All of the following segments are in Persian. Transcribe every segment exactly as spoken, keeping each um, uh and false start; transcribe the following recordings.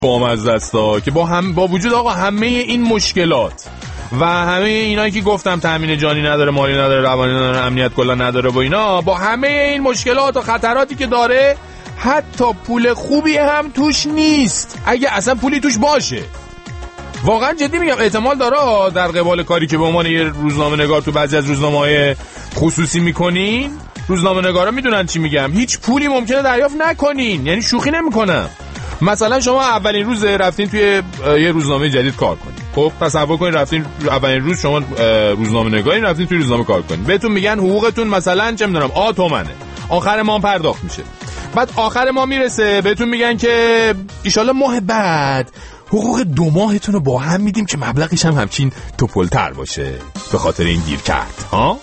بامزه است که با هم با وجود آقا همه این مشکلات و همه اینایی که گفتم تامین جانی نداره، مالی نداره، روانی نداره، امنیت کلا نداره و اینا، با همه این مشکلات و خطراتی که داره حتی پول خوبی هم توش نیست. اگه اصلا پولی توش باشه، واقعا جدی میگم، احتمال داره در قبال کاری که به عنوان یه روزنامه نگار تو بعضی از روزنامه‌های خصوصی میکنین، روزنامه نگارا میدونن چی میگم، هیچ پولی ممکنه دریافت نکنین. یعنی شوخی نمیکنم. مثلا شما اولین روز رفتین توی یه روزنامه جدید کار کنین، خب تصور کنین رفتین اولین روز شما روزنامه نگاری رفتین توی روزنامه کار کنین، بهتون میگن حقوقتون مثلا چه میدونم آ تومنه، آخر ماه پرداخت میشه. بعد آخر ماه میرسه بهتون میگن که ایشالله ماه بعد حقوق دو ماهتون رو با هم میدیم که مبلغش هم همچین توپلتر باشه به خاطر این گیر کرد ها.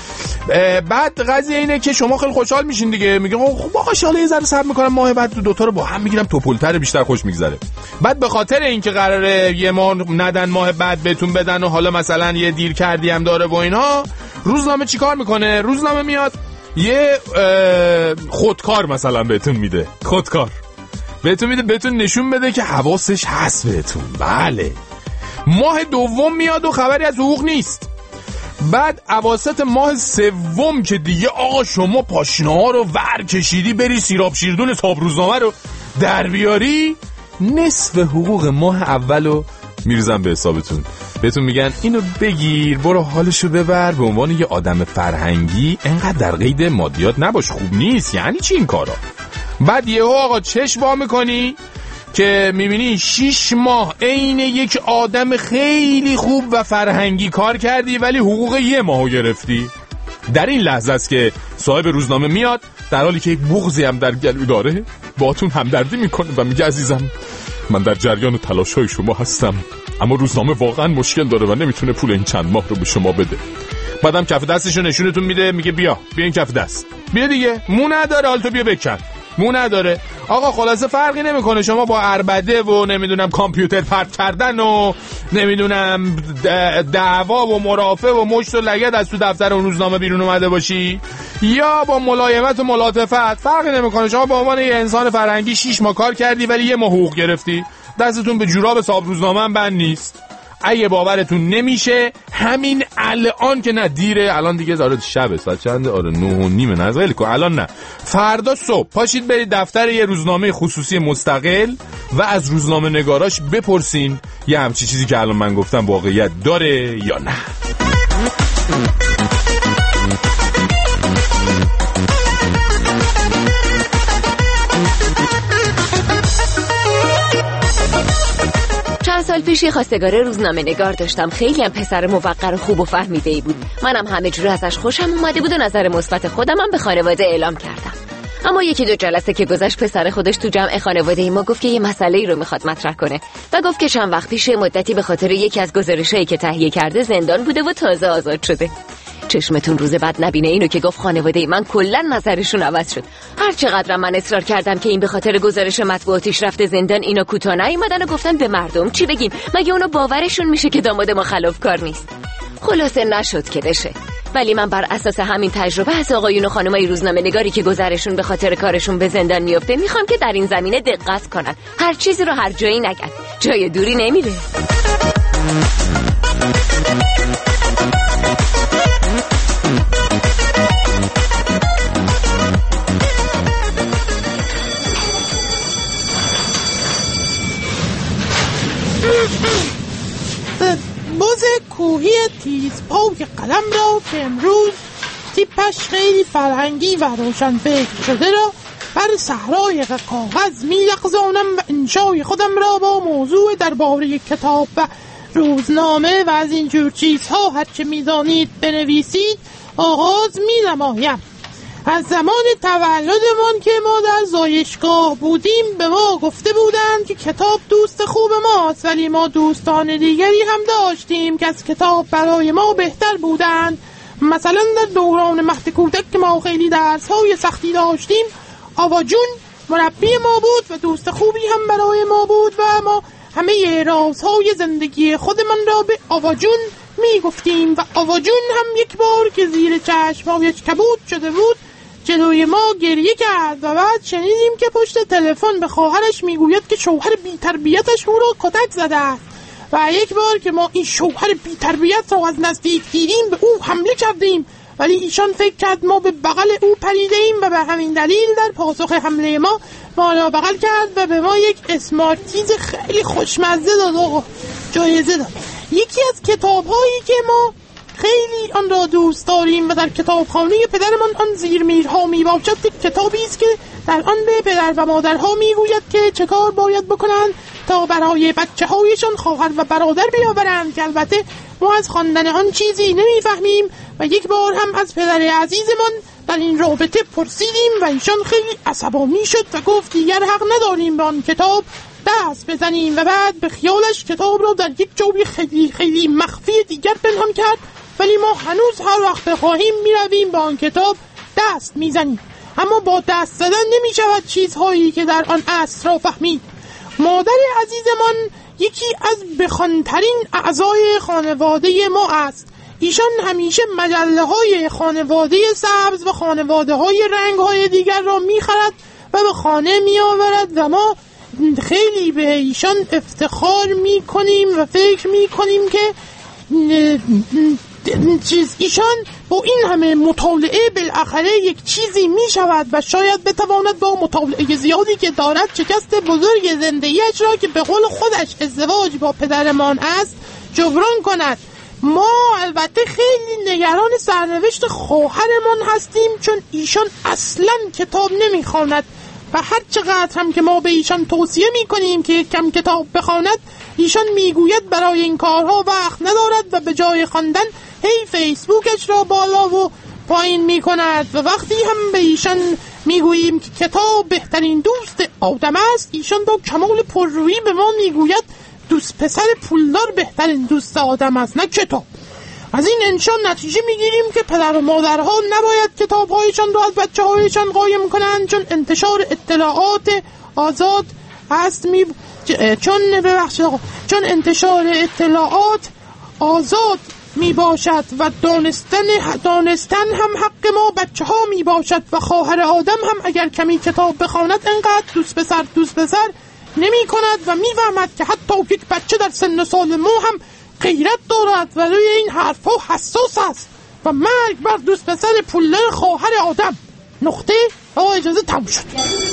بعد قضیه اینه که شما خیلی خوشحال میشین دیگه، میگه خب آقا شاله یه ذره صبر میکنم ماه بعد دو تا رو با هم میگیرم توپلتر بیشتر خوش میگذره. بعد به خاطر اینکه قراره یه ماه ندن ماه بعد بهتون بدن و حالا مثلا یه دیر کردی هم داره و اینها، روزنامه چیکار میکنه؟ روزنامه میاد یه خودکار مثلا بهتون میده، خودکار بهتون میده بهتون نشون بده که حواسش هست بهتون. بله، ماه دوم میاد و خبری از حقوق نیست. بعد اواسط ماه سوم که دیگه آقا شما پاشنه ها رو ور کشیدی بری سیراب شیردون تاب روزنامه رو در بیاری، نصف حقوق ماه اولو میرزن به حسابتون، بهتون میگن اینو بگیر برو حالشو ببر، به عنوان یه آدم فرهنگی انقدر در قید مادیات نباش، خوب نیست. یعنی چی این کارا؟ بعد یهو آقا چشم وا میکنی که میبینی شیش ماه عین یک آدم خیلی خوب و فرهنگی کار کردی ولی حقوق یه ماهو گرفتی. در این لحظه است که صاحب روزنامه میاد در حالی که یک بغضی هم در گلو داره باهاتون همدردی میکنه و میگه عزیزم من در جریان تلاش‌های شما هستم، اما روزنامه واقعا مشکل داره و نمیتونه پول این چند ماه رو به شما بده. بعدم کف دستشو نشونتون میده، میگه بیا بیا این کف دست بیا دیگه، مو نداره حال تو بیا بکن، مو نداره. آقا خلاصه فرقی نمیکنه شما با عربده و نمیدونم کامپیوتر پرت کردن و نمیدونم دعوا و مرافع و مشت و لگد از تو دفتر اون روزنامه بیرون اومده باشی یا با ملایمت و ملاطفت، فرقی نمیکنه شما به عنوان یه انسان فرهنگی شیش ماه کار کردی ولی یه ماه حقوق گرفتی، دستتون به جوراب صاحب روزنامه هم بند نیست. اگه باورتون نمیشه همین الان که نه دیره، الان دیگه زارت شبه، ساعت چنده؟ آره نه و نیمه، نه خیلی کن الان، نه فردا صبح پاشید برید دفتر یه روزنامه خصوصی مستقل و از روزنامه نگاراش بپرسین یه همچی چیزی که الان من گفتم واقعیت داره یا نه. سال پیش یه خواستگار روزنامه نگار داشتم، خیلی هم پسر موقر خوب و فهمیده‌ای بود، منم همه جوره ازش خوشم اومده بود و نظر مثبت خودم هم به خانواده اعلام کردم. اما یکی دو جلسه که گذشت پسر خودش تو جمع خانواده ما گفت که یه مسئله‌ای رو میخواد مطرح کنه و گفت که چند وقت پیش مدتی به خاطر یکی از گزارشایی که تهیه کرده زندان بوده و تازه آزاد شده. چشمتون روز بعد نبینه اینو که گفت خانواده من کلا نظرشون عوض شد. هر چقدر من اصرار کردم که این به خاطر گزارش مطبوعاتیش رفته زندان، اینا کوتاه نیومدن و گفتن به مردم چی بگیم، مگه اونا باورشون میشه که داماد ما خلافکار نیست. خلاصه نشد که بشه. ولی من بر اساس همین تجربه از آقایون و خانمای روزنامه نگاری که گذرشون به خاطر کارشون به زندان میفته میخوام که در این زمینه دقت کنن، هر چیزی رو هر جایی نگن، جای دوری نمیره. بز کوهی تیز پاک قلم را که امروز تیپش خیلی فرهنگی و روشن فکر شده را بر صحرای کاغذ می لغزانم و انشای خودم را با موضوع درباره کتاب و روزنامه و از اینجور چیزها هرچه می دانید بنویسید آغاز می نمایم. از زمان تولدمان که ما در زایشگاه بودیم به ما گفته بودند که کتاب دوست خوب ماست، ولی ما دوستان دیگری هم داشتیم که از کتاب برای ما بهتر بودند. مثلا در دوران مهد کودک که ما خیلی درس‌های سختی داشتیم، آوا جون مربی ما بود و دوست خوبی هم برای ما بود و ما همه رازهای زندگی خودمان را به آوا جون می گفتیم و آوا جون هم یک بار که زیر چشمایش کبود شده بود جلوی ما گریه کرد و بعد شنیدیم که پشت تلفن به خواهرش میگوید که شوهر بی‌تربیتش او را کتک زده است و یک بار که ما این شوهر بی‌تربیت را از نزدیک دیدیم به او حمله کردیم، ولی ایشان فکر کرد ما به بغل او پریده ایم و به همین دلیل در پاسخ حمله ما ما را بغل کرد و به ما یک اسمارتیز خیلی خوشمزه داد و جایزه داد. یکی از کتاب‌هایی که ما خیلی آن را دوست داریم و در کتابخانه پدرمان آن زیرمیرها می باشد، کتابی است که در آن به پدر و مادرها می گوید که چه کار باید بکنند تا برای بچه هایشان خواهر و برادر بیاورند، که البته ما از خواندن آن چیزی نمیفهمیم و یک بار هم از پدر عزیزمان در این رابطه پرسیدیم و ایشان خیلی عصبانی شد و گفت دیگر حق نداریم به آن کتاب دست بزنیم و بعد به خیالش کتاب را در یک جای خیلی خیلی مخفی دیگر پنهان کرد، ولی ما هنوز هر وقت بخواهیم میرویم به آن کتاب دست میزنیم. اما با دست زدن نمی شود چیزهایی که در آن عصر را فهمید. مادر عزیزمان یکی از بخوانترین اعضای خانواده ما است. ایشان همیشه مجله های خانواده سبز و خانواده های رنگ های دیگر را می خرد و به خانه می آورد و ما خیلی به ایشان افتخار می کنیم و فکر می کنیم که چیز ایشان با این همه مطالعه بالاخره یک چیزی می شود و شاید بتواند با مطالعه زیادی که دارد شکست بزرگ زندگیش را که به قول خودش ازدواج با پدرمان است جبران کند. ما البته خیلی نگران سرنوشت خواهرمان هستیم، چون ایشان اصلا کتاب نمی خواند و هر چقدر هم که ما به ایشان توصیه می کنیم که کم کتاب بخواند، ایشان میگوید برای این کارها وقت ندارد و به جای خواندن هی فیسبوکش را بالا و پایین می کند و وقتی هم به ایشان میگوییم که کتاب بهترین دوست آدم است، ایشان با کمال پررویی به ما میگوید دوست پسر پولدار بهترین دوست آدم است، نه کتاب. از این انشان نتیجه میگیریم که پدر و مادرها نباید کتابهایشان را از بچه هایشان قایم کنند، چون انتشار اطلاعات آزاد است می چون ببخشید آقا چون انتشار اطلاعات آزاد می باشد و دانستن دانستن هم حق ما بچه ها می باشد و خواهر آدم هم اگر کمی کتاب بخواند انقدر دوست پسر دوست پسر نمی کند و می فهمد که حتی یک بچه در سن سال ما هم غیرت دارد و روی این حرفا حساس است و مرگ بر دوست پسر پولدار خواهر آدم. نقطه. آقا اجازه تموم شد.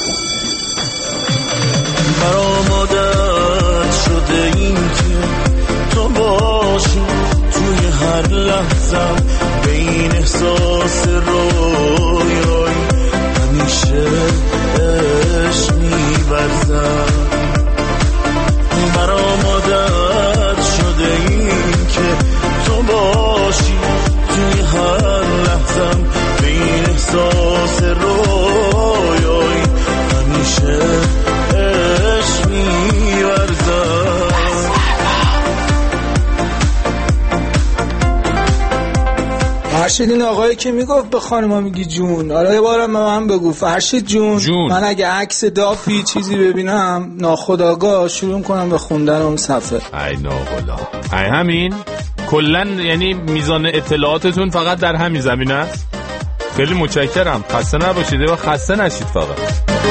برآمدت شده این که تو باشی توی هر لحظم، به این احساس رویایی همیشه عشق می‌ورزم. برآمدت شده این که تو باشی توی هر لحظم، به این احساس رویایی همیشه عشق می‌ورزم. فرشید این آقایی که میگفت به خانم میگی جون، آره یه بارم به من بگو فرشید جون. جون من اگه عکس دافی چیزی ببینم ناخودآگاه شروع کنم به خوندن اون صفحه. ای ناخدا ای همین کلن، یعنی میزان اطلاعاتتون فقط در همین زمینه است. خیلی متشکرم، خسته نباشید و خسته نشید فقط.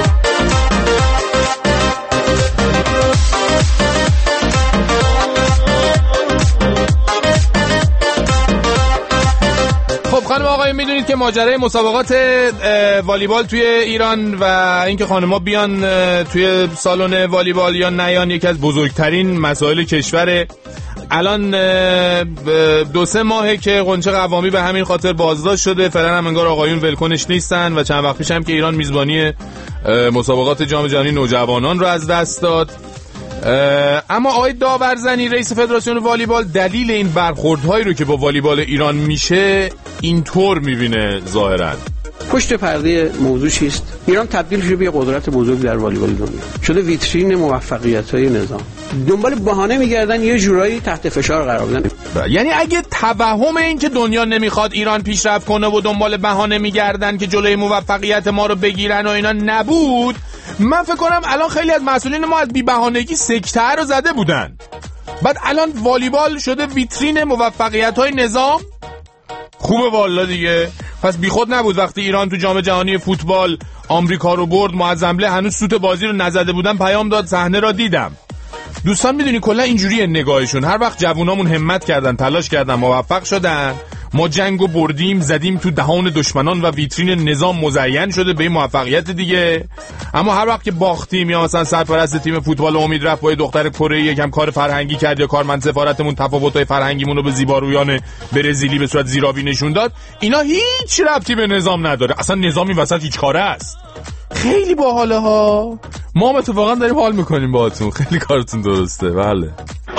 خانم آقای میدونید که ماجرای مسابقات والیبال توی ایران و اینکه خانم‌ها بیان توی سالن والیبال یا نیان یکی از بزرگترین مسائل کشوره. الان دو سه ماهه که قنچه قوامی به همین خاطر بازداشت شده، فعلا هم انگار آقایون ولکنش نیستن و چند وقت پیش هم که ایران میزبانی مسابقات جام جهانی نوجوانان رو از دست داد. اما آقای داورزنی رئیس فدراسیون والیبال دلیل این برخوردهایی رو که با والیبال ایران میشه اینطور میبینه ظاهرا. پشت پرده موضوع چیست؟ ایران تبدیل شده به یه قدرت بزرگ در والیبال دنیا، شده ویترین موفقیت‌های نظام. دنبال بهانه میگردن یه جورایی تحت فشار قرار بدن. یعنی اگه توهم این که دنیا نمیخواد ایران پیشرفت کنه و دنبال بهانه میگردن که جلوی موفقیت ما رو بگیرن و اینا نبود، من فکر کنم الان خیلی از مسئولین ما از بی بهانگی سکته رو زده بودن. بعد الان والیبال شده ویترین موفقیت‌های نظام. خوبه والا دیگه. پس بیخود نبود وقتی ایران تو جام جهانی فوتبال آمریکا رو برد، معظمله هنوز سوت بازی رو نزده بودن پیام داد صحنه را دیدم. دوستان میدونی کلا اینجوریه نگاهشون، هر وقت جوونامون همت کردن، تلاش کردن، موفق شدن، ما جنگو بردیم، زدیم تو دهان دشمنان و ویترین نظام مزین شده به این موفقیت دیگه. اما هر وقت که باختیم یا مثلا سرپرست تیم فوتبال امید رفت با دختر کره یکم کار فرهنگی کرد یا کارمند سفارتمون تفاوت‌های فرهنگیمون رو به زیبارویان برزیلی به صورت زیرابی نشون داد، اینا هیچ ربطی به نظام نداره، اصلا نظامی وسط هیچ کاره است. خیلی باحاله ها، ما هم اتفاقا داریم حال میکنیم باهاتون، خیلی کارتون درسته. بله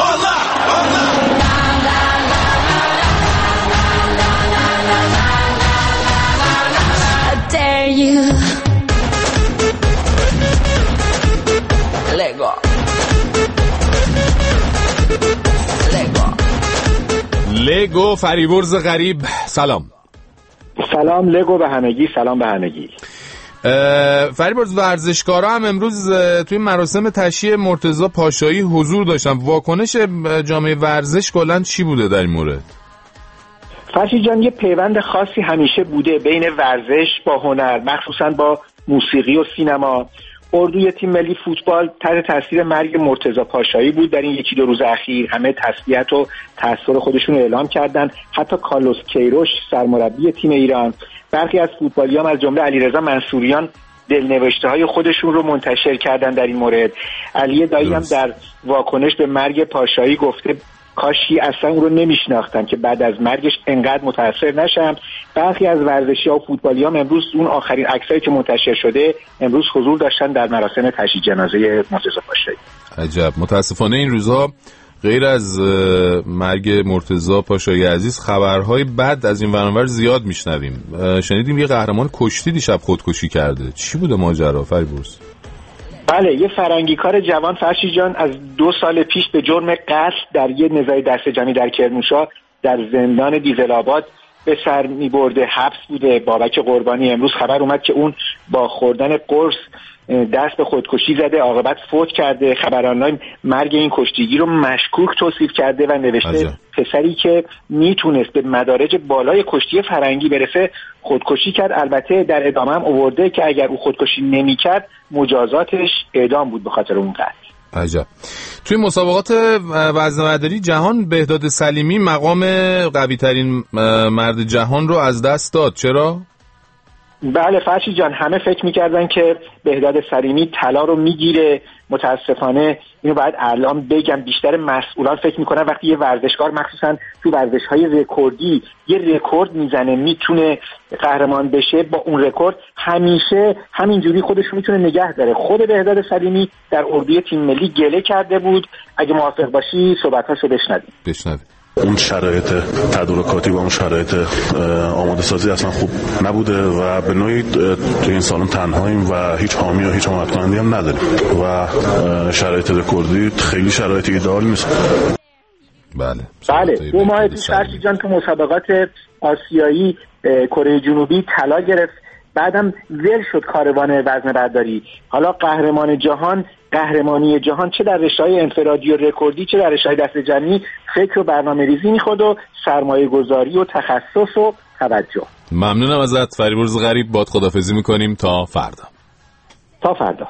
لگو فریبرز غریب، سلام. سلام لگو به همگی، سلام به همگی. فریبرز ورزشکارا هم امروز توی مراسم تشییع مرتضی پاشایی حضور داشتن، واکنش جامعه ورزش کلاً چی بوده در این مورد؟ فرشید جان، یه پیوند خاصی همیشه بوده بین ورزش با هنر، مخصوصاً با موسیقی و سینما. اردوی تیم ملی فوتبال تحت تاثیر مرگ مرتضی پاشایی بود. در این یکی دو روز اخیر همه تسلیت و تأثیر خودشون رو اعلام کردن. حتی کارلوس کیروش سرمربی تیم ایران، برخی از فوتبالیان از جمله علیرضا منصوریان دلنوشته های خودشون رو منتشر کردن در این مورد. علی دایی هم در واکنش به مرگ پاشایی گفته کاشی اصلا اون رو نمیشناختم که بعد از مرگش انقدر متاثر نشم. برخی از ورزشی‌ها و فوتبالی‌ها امروز اون آخرین عکسایی که منتشر شده امروز حضور داشتن در مراسم تشییع جنازه مرتضی پاشایی. عجب. متاسفانه این روزها غیر از مرگ مرتضی پاشایی عزیز خبرهای بد از این ورانور زیاد میشنویم. شنیدیم یه قهرمان کشتی دیشب خودکشی کرده. چی بوده ماجرا فریبرز؟ بله، یه فرنگیکار جوان فرشی جان از دو سال پیش به جرم قتل در یه نزاع دسته جمعی در کرمانشاه در زندان دیزل‌آباد به سر می‌برده، حبس بوده. بابک قربانی امروز خبر اومد که اون با خوردن قرص دست به خودکشی زده، عاقبت فوت کرده. خبر آنلاین مرگ این کشتیگیر رو مشکوک توصیف کرده و نوشته عجب. پسری که میتونست به مدارج بالای کشتی فرنگی برسه خودکشی کرد. البته در ادامه هم آورده که اگر او خودکشی نمی‌کرد مجازاتش اعدام بود به خاطر اون قتل. عجب. توی مسابقات وزنه‌برداری جهان بهداد سلیمی مقام قوی ترین مرد جهان رو از دست داد. چرا؟ بله فرشی جان، همه فکر میکردن که بهداد سلیمی طلا رو میگیره. متاسفانه اینو باید الان بگم، بیشتر مسئولان فکر میکنن وقتی یه ورزشکار مخصوصا تو ورزش‌های رکوردی یه رکورد میزنه میتونه قهرمان بشه، با اون رکورد همیشه همینجوری خودش رو میتونه نگه داره. خود بهداد سلیمی در اردوی تیم ملی گله کرده بود. اگه موافق باشی صحبتاشو بشنویم. بشنویم. اون شرایط تدارکاتی و اون شرایط آماده سازی اصلا خوب نبوده و به نوعی توی این سالن تنهاییم و هیچ حامی و هیچ حمایت کننده هم نداریم و شرایط رکوردی خیلی شرایط ایدئال نیست. بله بله دو ماه پیش فرشی جان تو مسابقات آسیایی کره جنوبی طلا گرفت، بعدم ول شد کاروان وزنه برداری. حالا قهرمان جهان، قهرمانی جهان چه در رشته‌های انفرادی و رکوردی چه در رشته‌های دسته جمعی فکر و برنامه‌ریزی می‌خواد و سرمایه‌گذاری و تخصص و توجه. ممنونم ازت فریبرز غریب، باد خداحافظی می‌کنیم تا فردا. تا فردا.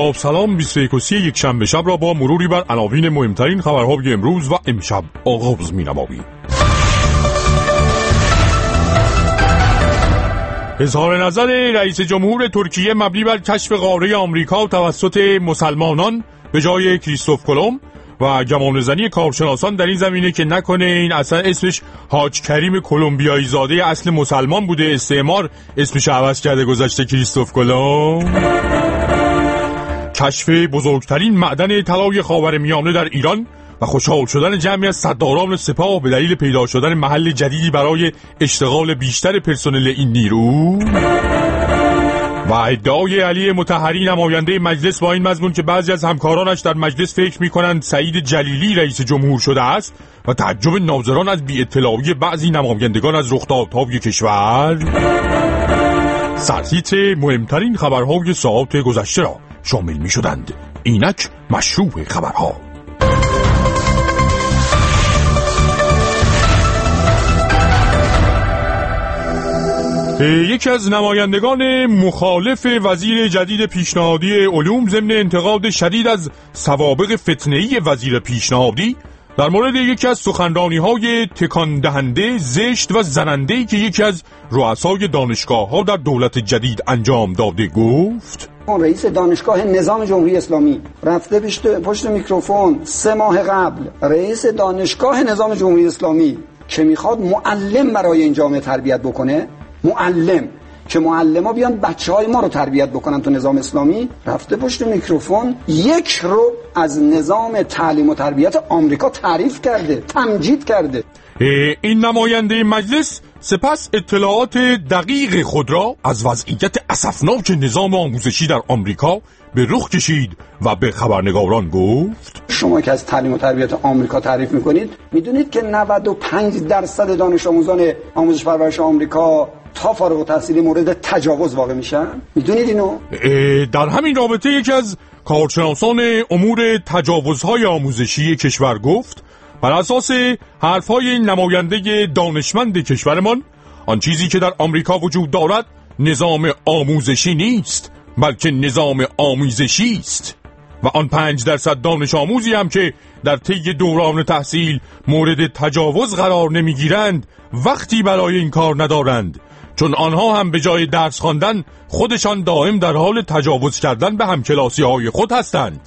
با سلام بیست و یک و سی یک شنبه شب را با مروری بر عناوین مهمترین خبرهای امروز و امشب آغاز می‌نماییم. اظهار نظر رئیس جمهور ترکیه مبنی بر کشف قاره آمریکا توسط مسلمانان به جای کریستوف کلمب و گمانه‌زنی کارشناسان در این زمینه که نکنه این اصلا اسمش حاج کریم کلمبیایی زاده اصل مسلمان بوده، استعمار اسمش عوض کرده گذاشته کریستوف کلمب. کشف بزرگترین معدن طلای خاورمیانه در ایران و خوشحال شدن جمعی از سرداران سپاه به دلیل پیدا شدن محل جدیدی برای اشتغال بیشتر پرسنل این نیرو. و ادعای علی مطهری نماینده مجلس با این مضمون که بعضی از همکارانش در مجلس فکر می‌کنند سعید جلیلی رئیس جمهور شده است و تعجب ناظران از بی‌اطلاعی بعضی نمایندگان از رخدادهای کشور. سرتیتر مهمترین خبرهای ساعات گذشته را شامل می‌شدند. اینک مشروع خبرها. یکی از نمایندگان مخالف وزیر جدید پیشنهادی علوم ضمن انتقاد شدید از سوابق فتنه‌ای وزیر پیشنهادی در مورد یکی از سخنرانی‌های تکان دهنده، زشت و زننده‌ای که یکی از رؤسای دانشگاه‌ها در دولت جدید انجام داده گفت: رئیس دانشگاه نظام جمهوری اسلامی رفته پشت, پشت میکروفون سه ماه قبل رئیس دانشگاه نظام جمهوری اسلامی که میخواد معلم برای این جامعه تربیت بکنه، معلم که معلما بیان بچهای ما رو تربیت بکنن تو نظام اسلامی، رفته پشت میکروفون یک رو از نظام تعلیم و تربیت آمریکا تعریف کرده، تمجید کرده. این نماینده مجلس سپس اطلاعات دقیق خود را از وضعیت اسفناک نظام آموزشی در آمریکا به رخ کشید و به خبرنگاران گفت: شما که از تعلیم و تربیت آمریکا تعریف میکنید، میدونید که نود و پنج درصد دانش آموزان آموزش پرورش آمریکا تا فارغ التحصیلی مورد تجاوز واقع میشن؟ میدونید اینو؟ در همین رابطه یکی از کارشناسان امور تجاوزهای آموزشی کشور گفت: بر اساس حرفهای نماینده دانشمند کشورمان، آن چیزی که در آمریکا وجود دارد نظام آموزشی نیست، بلکه نظام آموزشی است و آن پنج درصد دانش آموزی هم که در طی دوران تحصیل مورد تجاوز قرار نمیگیرند وقتی برای این کار ندارند، چون آنها هم به جای درس خواندن خودشان دائم در حال تجاوز کردن به همکلاسی های خود هستند.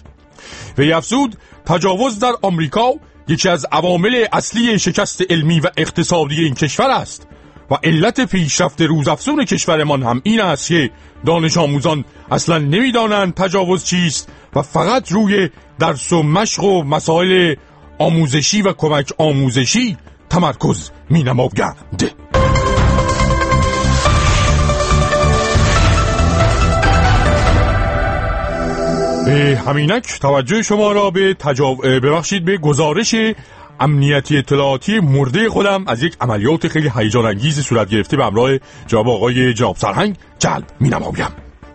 و افزود تجاوز در آمریکا یکی از عوامل اصلی شکست علمی و اقتصادی این کشور است و علت پیشرفت روزافزون کشورمان هم این است که دانش آموزان اصلا نمیدانند تجاوز چیست و فقط روی درس و مشق و مسائل آموزشی و کمک آموزشی تمرکز می نمایند. همینک توجه شما را به تجاو... ببخشید به گزارش امنیتی اطلاعاتی مرده خودم از یک عملیات خیلی هیجان انگیز صورت گرفته به همراه جناب آقای جناب سرهنگ جلب می نمایم.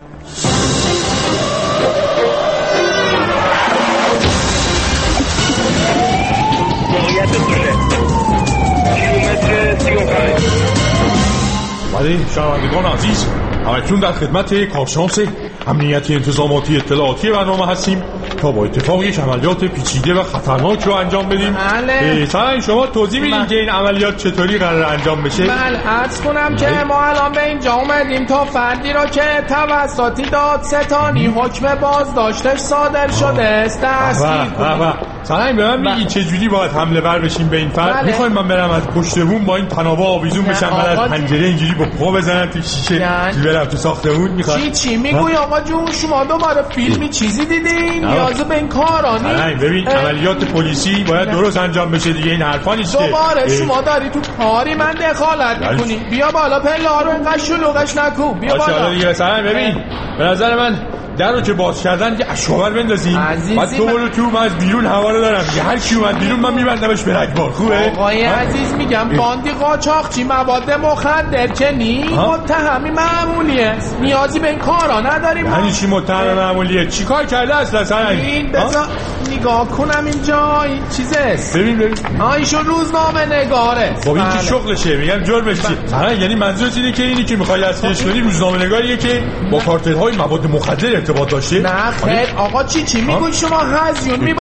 بله شنوندگان عزیز، همکنون در خدمت کارشناس امنیتی انتظاماتی اطلاعاتی برنامه هستیم تا با اتفاق یک عملیات پیچیده و خطرناک رو انجام بدیم. بله. سعی شما توضیح میدین که این عملیات چطوری قرار انجام بشه؟ بله عرض کنم که ما الان به اینجا اومدیم تا فردی را که توسط دادستانی حکم بازداشتش صادر شده است دستگیر کنیم. سعی به من میگی چه جوری باید حمله ور بشیم به این فرد؟ بله. میخوایم من برم از پشت بوم با این تنابه آویزون بشم، بعد از پنجره اینجوری با پا بزنم تو شیشه برم تو ساختمون؟ میخواد چی چی میگوی آقا جون؟ شما دوباره فیلمی چیزی دیدین؟ نیاز به این کارا نیست. ببین عملیات پلیسی باید درست انجام بشه دیگه، این حرفا نیست که دوباره شما داری تو کاری من دخالت میکنی. بیا بالا پلا رو اینقدر شلوغش نکن، بیا بالا دیگه. مثلا ببین به نظر من در رو که باز کردن یه اشوار بندازیم، بعد تو برو تو، من از بیرون هوا رو دارم، یه هر کی اومد بیرون من میبندمش به رگبار. خوبه آقای عزیز؟ میگم باندی قاچاقچی مواد مخدر که نی متهمی معمولیه، نیازی به این کارا نداریم. یعنی چی متهم معمولیه؟ چیکار کرده اصلا سرنگ؟ این بذار نگاه کنم اینجا این چیزه. ببین ببین آ ایشون روزنامه نگاره. خب این که شغلشه. میگم جرمش چیه؟ آها یعنی منظورت اینه که اینی که میخوای اسکش کنی روزنامه نگاریه که با کارتل‌های مواد مخدر ارتباط داشته؟ نه خیر آقا چی چی میگوی شما هزیون می